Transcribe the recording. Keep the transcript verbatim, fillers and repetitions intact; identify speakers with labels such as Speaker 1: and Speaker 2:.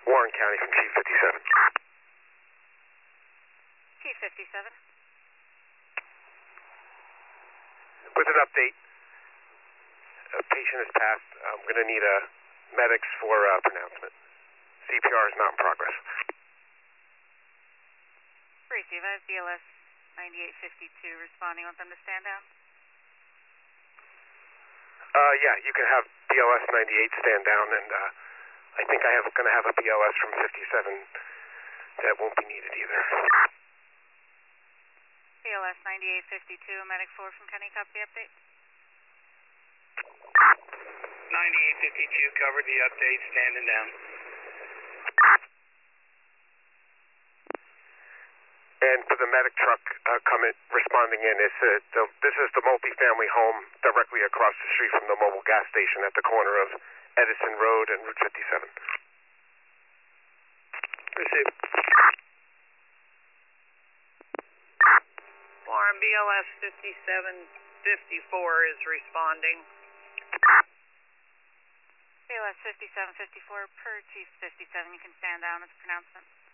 Speaker 1: Warren County from Chief fifty-seven.
Speaker 2: Chief fifty-seven.
Speaker 1: With an update, a patient has passed. I'm going to need a medics for uh, pronouncement. C P R is not in progress.
Speaker 2: Receive. I have B L S ninety-eight fifty-two responding. Want them to stand down?
Speaker 1: Uh, yeah, you can have B L S ninety-eight stand down, and uh, I think I have going to have a B L S from fifty-seven that won't be needed either.
Speaker 2: B L S ninety-eight fifty-two, medic four from Kenny, copy update.
Speaker 3: ninety-eight fifty-two covered the update, standing down.
Speaker 1: And for the medic truck uh, coming, responding in, it's, uh, the, this is the multifamily home directly across the street from the mobile gas station at the corner of Edison Road and Route fifty-seven.
Speaker 3: Receive. Warren, B L S fifty-seven fifty-four is responding.
Speaker 2: B L S fifty-seven fifty-four per Chief fifty-seven. You can stand down as pronouncement.